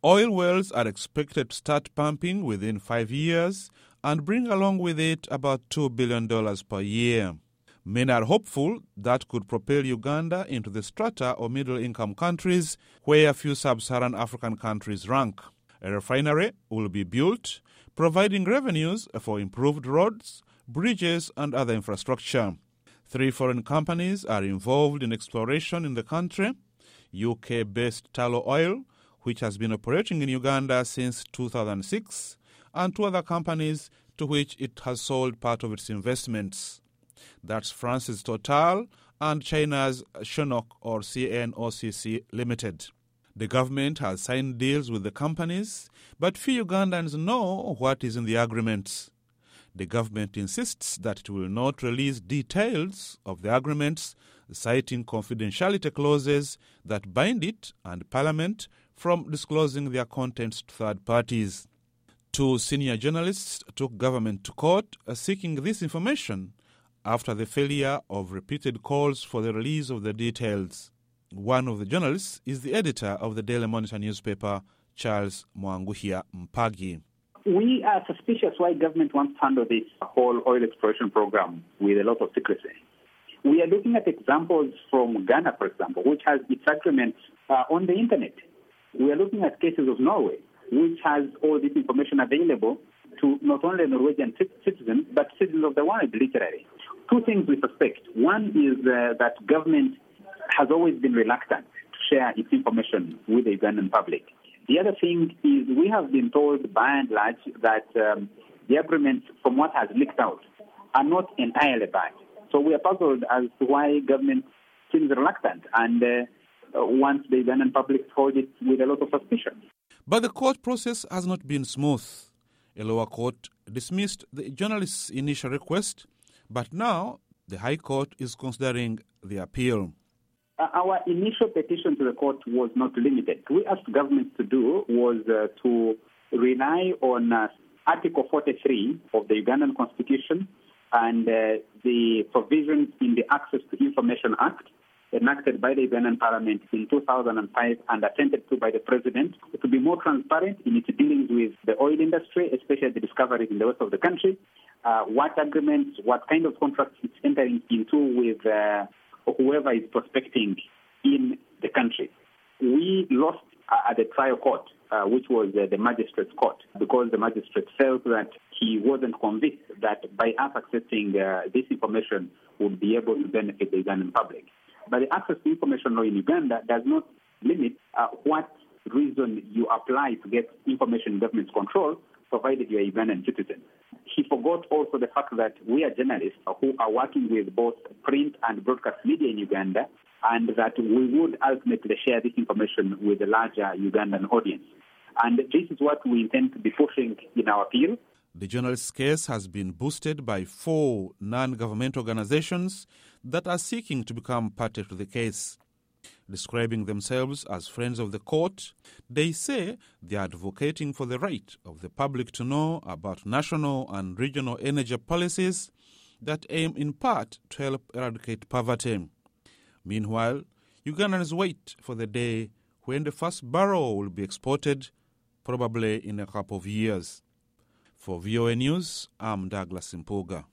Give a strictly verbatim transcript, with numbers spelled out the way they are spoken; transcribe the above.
Oil wells are expected to start pumping within five years and bring along with it about two billion dollars per year. Many are hopeful that could propel Uganda into the strata of middle-income countries where a few sub-Saharan African countries rank. A refinery will be built, providing revenues for improved roads, bridges and other infrastructure. Three foreign companies are involved in exploration in the country: U K-based Tullow Oil, which has been operating in Uganda since two thousand six, and two other companies to which it has sold part of its investments. That's France's Total and China's Sinopec or C N O C C Limited. The government has signed deals with the companies, but few Ugandans know what is in the agreements. The government insists that it will not release details of the agreements, citing confidentiality clauses that bind it and Parliament from disclosing their contents to third parties. Two senior journalists took government to court seeking this information after the failure of repeated calls for the release of the details. One of the journalists is the editor of the Daily Monitor newspaper, Charles Mwanguhia Mpagi. We are suspicious why government wants to handle this whole oil exploration program with a lot of secrecy. We are looking at examples from Ghana, for example, which has its agreements uh, on the internet. We are looking at cases of Norway, which has all this information available to not only Norwegian citizens, but citizens of the world, literally. Two things we suspect. One is uh, that government has always been reluctant to share its information with the Ugandan public. The other thing is we have been told by and large that um, the agreements, from what has leaked out, are not entirely bad. So we are puzzled as to why government seems reluctant and uh, uh, wants the Ugandan public to hold it with a lot of suspicion. But the court process has not been smooth. A lower court dismissed the journalist's initial request, but now the High Court is considering the appeal. Uh, our initial petition to the court was not limited. We asked government to do was uh, to rely on uh, Article forty-three of the Ugandan Constitution and uh, the provisions in the Access to Information Act enacted by the Ugandan Parliament in two thousand five and attended to by the President to be more transparent in its dealings with the oil industry, especially the discoveries in the west of the country, uh, what agreements, what kind of contracts it's entering into with uh, whoever is prospecting in the country. We lost uh, at the trial court, uh, which was uh, the magistrate's court, because the magistrate felt that he wasn't convinced that by us accessing uh, this information would be able to benefit the Ugandan public. But the Access to Information Law in Uganda does not limit uh, what reason you apply to get information in government's control, provided you are a Ugandan citizen. He forgot also the fact that we are journalists who are working with both print and broadcast media in Uganda, and that we would ultimately share this information with a larger Ugandan audience. And this is what we intend to be pushing in our appeal. The journalist's case has been boosted by four non-government organizations that are seeking to become party to the case. Describing themselves as friends of the court, they say they are advocating for the right of the public to know about national and regional energy policies that aim in part to help eradicate poverty. Meanwhile, Ugandans wait for the day when the first barrel will be exported, probably in a couple of years. For V O A News, I'm Douglas Impuga.